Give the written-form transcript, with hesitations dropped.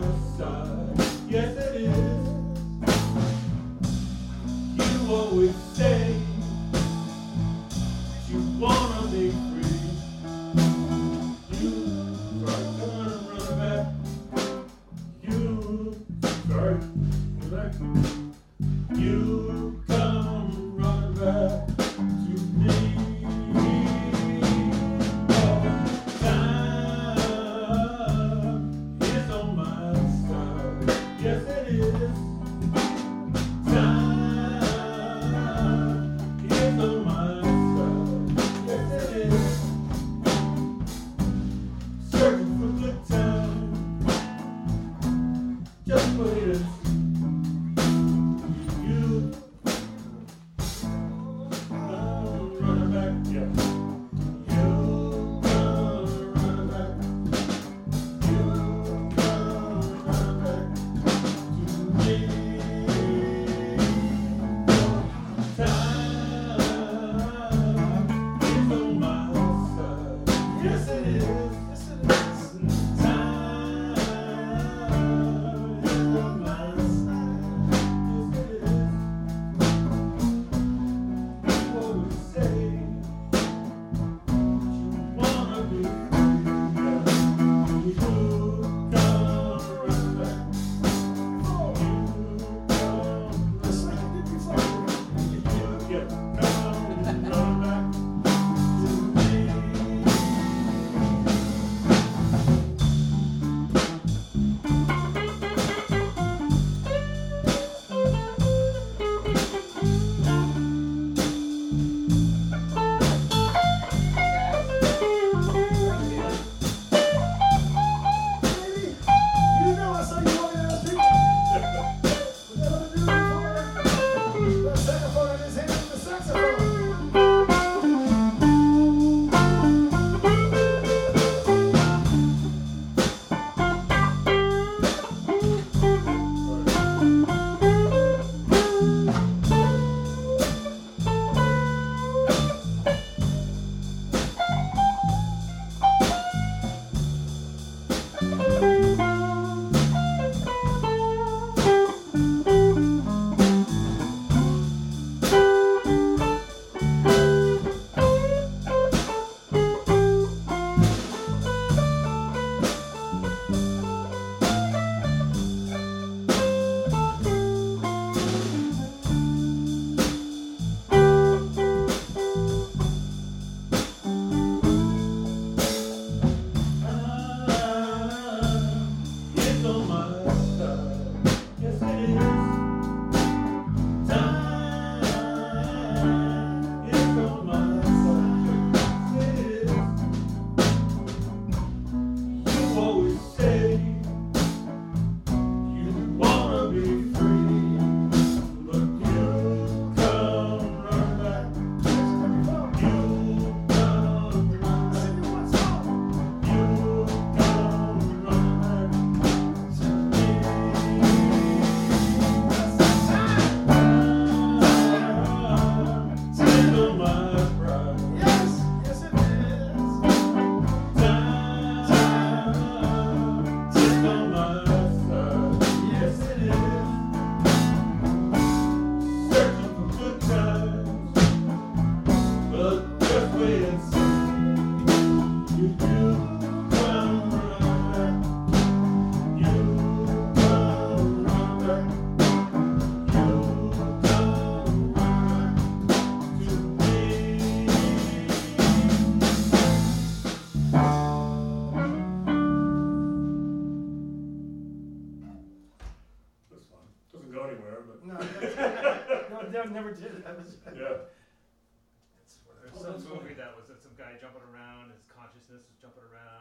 side. Yes, it is. You always say you wanna be free. You start gonna run back. You start back. You come running back to me. Time is on my side. Yes, it is. Time is on my side. Yes, it is. Searching for good time. Just wait and see. You come running back. Yeah. You come running back. You come running back to me. Time is on my side. Yes, it is. Yes, it is. Time is on my side. Yes, it is. You always say you wanna be free. Yeah. You come running back. You come Just like you did before. you get come running back to me. Baby, you know I saw you walking down the street. What that other dude before? That saxophone in his hand with the saxophone. It's on my side. Yes, it is. Time is on my side. Yes, it is. You always say you wanna be free, but you come running back. You come running back. Sing it one song. You come running back to me. Time on my pride. Yes, yes it is. Time is on my side. Yes, it is. Searching for good times, but just wait and see. You come running back. You come running back. You come running back to me. That's fun. Doesn't go anywhere, but No, that never did. That was. yeah. There's some movie that was some guy jumping around, his consciousness was jumping around,